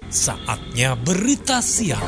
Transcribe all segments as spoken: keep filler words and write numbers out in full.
Saatnya berita siang.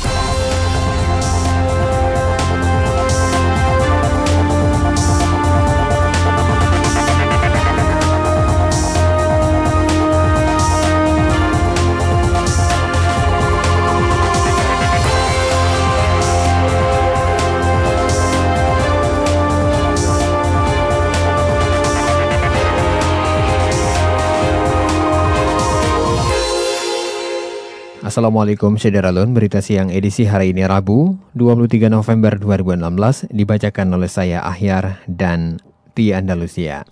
Assalamualaikum Syederalun, berita siang edisi hari ini Rabu dua puluh tiga November dua ribu enam belas dibacakan oleh saya Ahyar dan Tia Andalusia.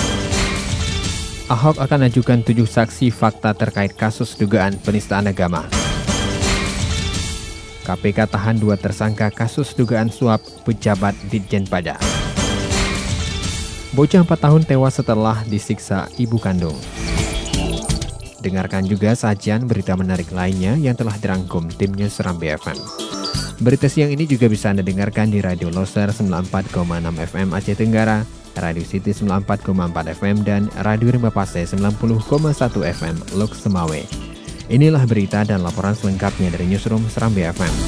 Ahok akan ajukan tujuh saksi fakta terkait kasus dugaan penistaan agama. K P K tahan dua tersangka kasus dugaan suap pejabat Ditjen Pajak. Bocah empat tahun tewas setelah disiksa ibu kandung. Dengarkan juga sajian berita menarik lainnya yang telah dirangkum tim News Serambi F M. Berita siang ini juga bisa Anda dengarkan di Radio Loser sembilan puluh empat koma enam F M Aceh Tenggara, Radio City sembilan puluh empat koma empat F M, dan Radio Rimba Pase sembilan puluh koma satu F M Lok Semawe. Inilah berita dan laporan selengkapnya dari Newsroom Serambi F M.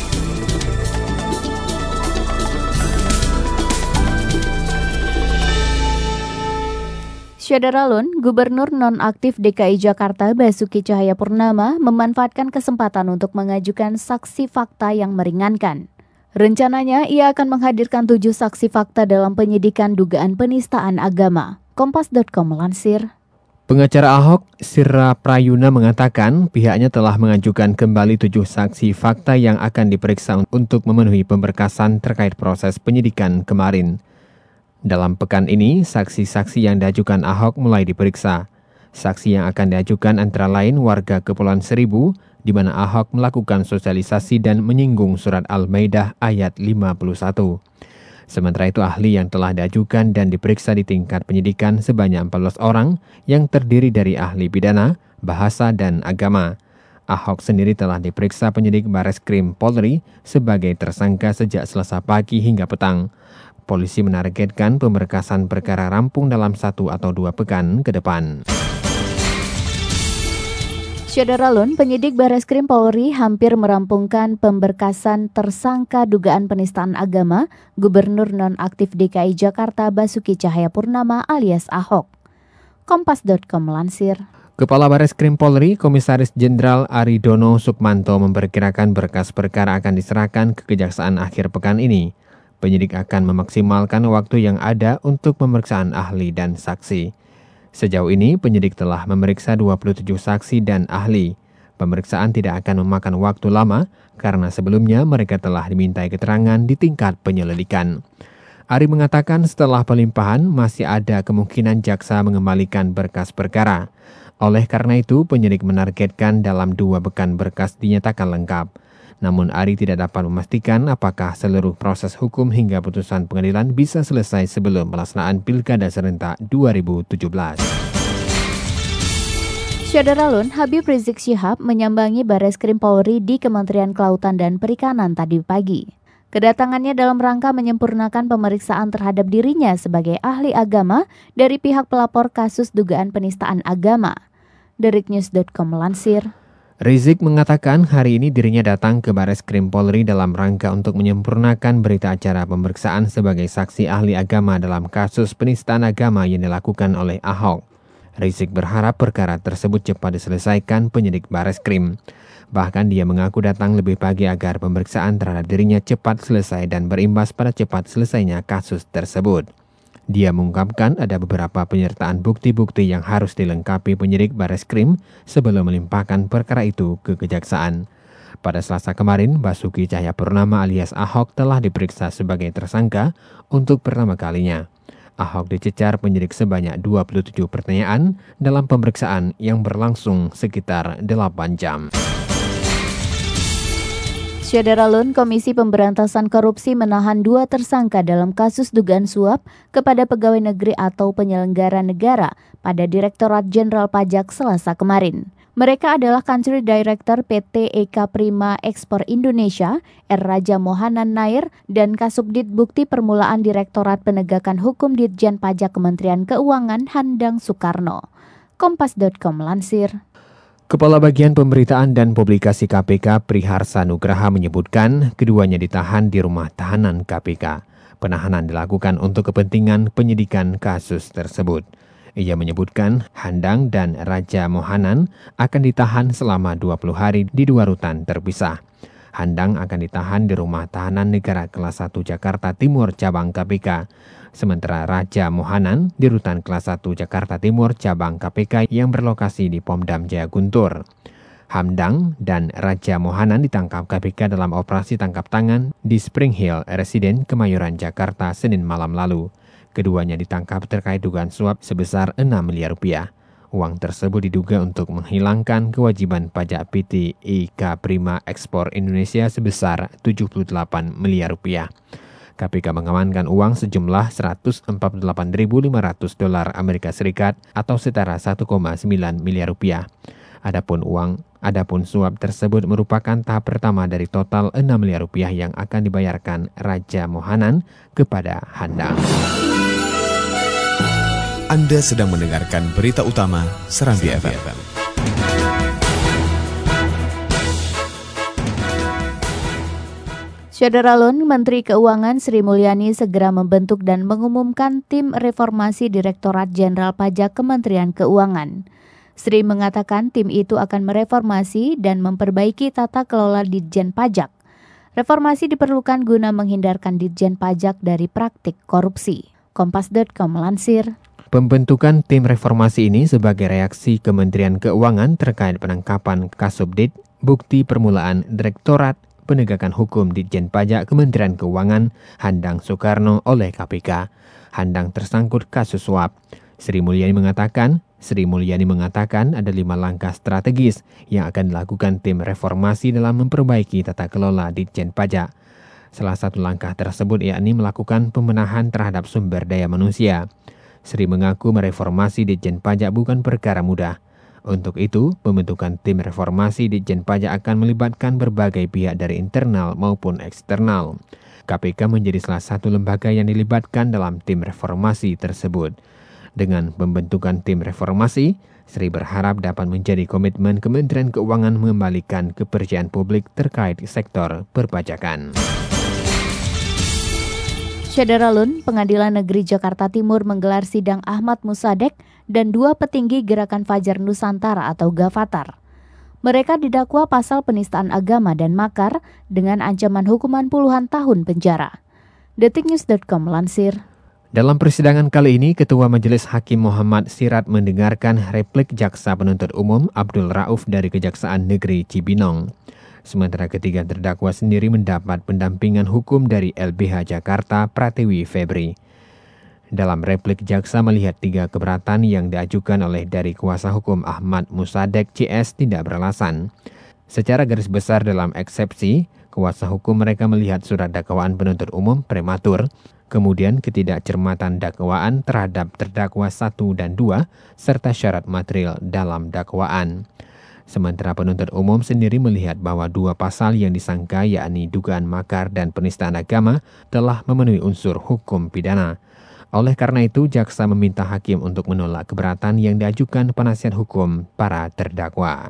Syederalun, Gubernur Nonaktif D K I Jakarta Basuki Cahayapurnama memanfaatkan kesempatan untuk mengajukan saksi fakta yang meringankan. Rencananya, ia akan menghadirkan tujuh saksi fakta dalam penyidikan dugaan penistaan agama. Kompas dot com melansir. Pengacara Ahok, Sira Prayuna, mengatakan pihaknya telah mengajukan kembali tujuh saksi fakta yang akan diperiksa untuk memenuhi pemberkasan terkait proses penyidikan kemarin. Dalam pekan ini, saksi-saksi yang diajukan Ahok mulai diperiksa. Saksi yang akan diajukan antara lain warga Kepulauan Seribu, di mana Ahok melakukan sosialisasi dan menyinggung surat Al-Maidah ayat lima puluh satu. Sementara itu, ahli yang telah diajukan dan diperiksa di tingkat penyidikan sebanyak empat belas orang yang terdiri dari ahli pidana, bahasa, dan agama. Ahok sendiri telah diperiksa penyidik Bareskrim Polri sebagai tersangka sejak Selasa pagi hingga petang. Polisi menargetkan pemberkasan perkara rampung dalam satu atau dua pekan ke depan. Syederalun, penyidik Bareskrim Polri hampir merampungkan pemberkasan tersangka dugaan penistaan agama Gubernur Nonaktif D K I Jakarta Basuki Cahayapurnama alias Ahok. Kompas dot com melansir. Kepala Bareskrim Polri, Komisaris Jenderal Aridono Sukmanto memperkirakan berkas perkara akan diserahkan ke Kejaksaan akhir pekan ini. Penyidik akan memaksimalkan waktu yang ada untuk pemeriksaan ahli dan saksi. Sejauh ini, penyidik telah memeriksa dua puluh tujuh saksi dan ahli. Pemeriksaan tidak akan memakan waktu lama karena sebelumnya mereka telah dimintai keterangan di tingkat penyelidikan. Ari mengatakan setelah pelimpahan masih ada kemungkinan jaksa mengembalikan berkas perkara. Oleh karena itu, penyidik menargetkan dalam dua pekan berkas dinyatakan lengkap. Namun Ari tidak dapat memastikan apakah seluruh proses hukum hingga putusan pengadilan bisa selesai sebelum pelaksanaan Pilkada serentak dua ribu tujuh belas. Syederalun, Habib Rizik Syihab menyambangi Bareskrim Polri di Kementerian Kelautan dan Perikanan tadi pagi. Kedatangannya dalam rangka menyempurnakan pemeriksaan terhadap dirinya sebagai ahli agama dari pihak pelapor kasus dugaan penistaan agama. Detiknews dot com melansir. Rizik mengatakan hari ini dirinya datang ke Bareskrim Polri dalam rangka untuk menyempurnakan berita acara pemeriksaan sebagai saksi ahli agama dalam kasus penistaan agama yang dilakukan oleh Ahok. Rizik berharap perkara tersebut cepat diselesaikan penyidik Bareskrim. Bahkan dia mengaku datang lebih pagi agar pemeriksaan terhadap dirinya cepat selesai dan berimbas pada cepat selesainya kasus tersebut. Dia mengungkapkan ada beberapa penyertaan bukti-bukti yang harus dilengkapi penyidik Bareskrim sebelum melimpahkan perkara itu ke kejaksaan. Pada Selasa kemarin, Basuki Cahayapurnama alias Ahok telah diperiksa sebagai tersangka untuk pertama kalinya. Ahok dicecar penyidik sebanyak dua puluh tujuh pertanyaan dalam pemeriksaan yang berlangsung sekitar delapan jam. Syederalun, Komisi Pemberantasan Korupsi menahan dua tersangka dalam kasus dugaan suap kepada pegawai negeri atau penyelenggara negara pada Direktorat Jenderal Pajak Selasa kemarin. Mereka adalah Country Director P T Eka Prima Ekspor Indonesia, R. Raja Mohanan Nair, dan Kasubdit Bukti Permulaan Direktorat Penegakan Hukum Ditjen Pajak Kementerian Keuangan Handang Soekarno. Kompas dot com melansir. Kepala Bagian Pemberitaan dan Publikasi K P K Priharsa Nugraha menyebutkan keduanya ditahan di rumah tahanan K P K. Penahanan dilakukan untuk kepentingan penyidikan kasus tersebut. Ia menyebutkan Handang dan Raja Mohanan akan ditahan selama dua puluh hari di dua rutan terpisah. Handang akan ditahan di rumah tahanan negara kelas satu Jakarta Timur cabang K P K. Sementara Raja Mohanan di rutan kelas satu Jakarta Timur cabang K P K yang berlokasi di Pomdam Jaya Guntur. Handang dan Raja Mohanan ditangkap K P K dalam operasi tangkap tangan di Spring Hill Residen Kemayoran, Jakarta, Senin malam lalu. Keduanya ditangkap terkait dugaan suap sebesar enam miliar rupiah. Uang tersebut diduga untuk menghilangkan kewajiban pajak P T I K Prima Ekspor Indonesia sebesar tujuh puluh delapan miliar rupiah. K P K mengamankan uang sejumlah seratus empat puluh delapan ribu lima ratus dolar Amerika Serikat atau setara satu koma sembilan miliar rupiah. Adapun uang, adapun suap tersebut merupakan tahap pertama dari total enam miliar rupiah yang akan dibayarkan Raja Mohanan kepada Handang. Anda sedang mendengarkan berita utama Serambi F M. Syederalun, Menteri Keuangan Sri Mulyani segera membentuk dan mengumumkan tim reformasi Direktorat Jenderal Pajak Kementerian Keuangan. Sri mengatakan tim itu akan mereformasi dan memperbaiki tata kelola Ditjen Pajak. Reformasi diperlukan guna menghindarkan Ditjen Pajak dari praktik korupsi. Kompas titik com melansir. Pembentukan tim reformasi ini sebagai reaksi Kementerian Keuangan terkait penangkapan Kasubdit, bukti permulaan Direktorat Penegakan Hukum Ditjen Pajak Kementerian Keuangan Handang Soekarno oleh K P K. Handang tersangkut kasus suap. Sri Mulyani mengatakan, Sri Mulyani mengatakan ada lima langkah strategis yang akan dilakukan tim reformasi dalam memperbaiki tata kelola Ditjen Pajak. Salah satu langkah tersebut yakni melakukan pembenahan terhadap sumber daya manusia. Sri mengaku mereformasi Ditjen Pajak bukan perkara mudah. Untuk itu, pembentukan tim reformasi Ditjen Pajak akan melibatkan berbagai pihak dari internal maupun eksternal. K P K menjadi salah satu lembaga yang dilibatkan dalam tim reformasi tersebut. Dengan pembentukan tim reformasi, Sri berharap dapat menjadi komitmen Kementerian Keuangan mengembalikan kepercayaan publik terkait sektor perpajakan. Syederalun, Pengadilan Negeri Jakarta Timur menggelar sidang Ahmad Musadek dan dua petinggi Gerakan Fajar Nusantara atau Gavatar. Mereka didakwa pasal penistaan agama dan makar dengan ancaman hukuman puluhan tahun penjara. detiknews titik com melansir. Dalam persidangan kali ini, Ketua Majelis Hakim Muhammad Sirat mendengarkan replik Jaksa Penuntut Umum Abdul Rauf dari Kejaksaan Negeri Cibinong. Sementara ketiga terdakwa sendiri mendapat pendampingan hukum dari L B H Jakarta Pratiwi Febri. Dalam replik jaksa melihat tiga keberatan yang diajukan oleh dari kuasa hukum Ahmad Musadek C S tidak beralasan. Secara garis besar dalam eksepsi, kuasa hukum mereka melihat surat dakwaan penuntut umum prematur, kemudian ketidakcermatan dakwaan terhadap terdakwa satu dan dua, serta syarat material dalam dakwaan. Sementara penuntut umum sendiri melihat bahwa dua pasal yang disangka yakni dugaan makar dan penistaan agama telah memenuhi unsur hukum pidana. Oleh karena itu, jaksa meminta hakim untuk menolak keberatan yang diajukan penasihat hukum para terdakwa.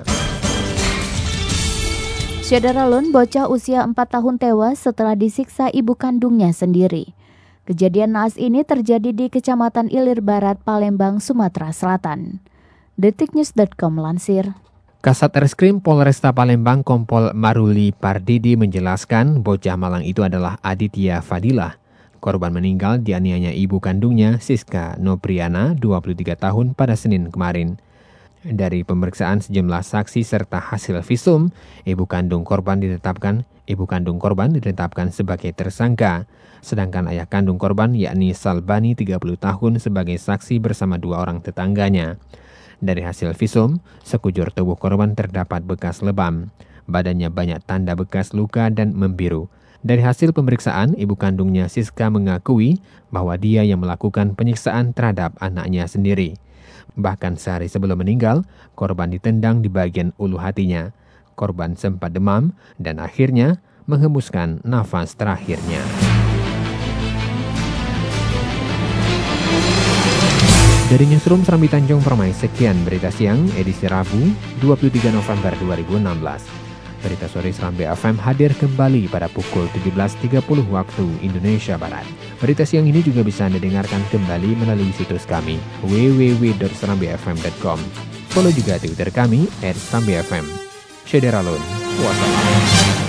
Syederalun, bocah usia empat tahun tewas setelah disiksa ibu kandungnya sendiri. Kejadian naas ini terjadi di Kecamatan Ilir Barat, Palembang, Sumatera Selatan. detiknews titik com melansir. Kasat Reskrim Polresta Palembang Kompol Maruli Pardidi menjelaskan bocah Malang itu adalah Aditya Fadilah. Korban meninggal dianiaya ibu kandungnya Siska Nopriana, dua puluh tiga tahun pada Senin kemarin. Dari pemeriksaan sejumlah saksi serta hasil visum, ibu kandung korban ditetapkan ibu kandung korban ditetapkan sebagai tersangka. Sedangkan ayah kandung korban yakni Salbani tiga puluh tahun sebagai saksi bersama dua orang tetangganya. Dari hasil visum, sekujur tubuh korban terdapat bekas lebam. Badannya banyak tanda bekas luka dan membiru. Dari hasil pemeriksaan, ibu kandungnya Siska mengakui bahwa dia yang melakukan penyiksaan terhadap anaknya sendiri. Bahkan sehari sebelum meninggal, korban ditendang di bagian ulu hatinya. Korban sempat demam dan akhirnya menghembuskan nafas terakhirnya. Dari Newsroom Serambi Tanjung Permai, sekian berita siang edisi Rabu dua puluh tiga November dua ribu enam belas. Berita sore Serambi F M hadir kembali pada pukul tujuh belas tiga puluh waktu Indonesia Barat. Berita siang ini juga bisa Anda dengarkan kembali melalui situs kami w w w dot serambi f m dot com. Follow juga Twitter kami et serambi f m. Syederalun, wassalam.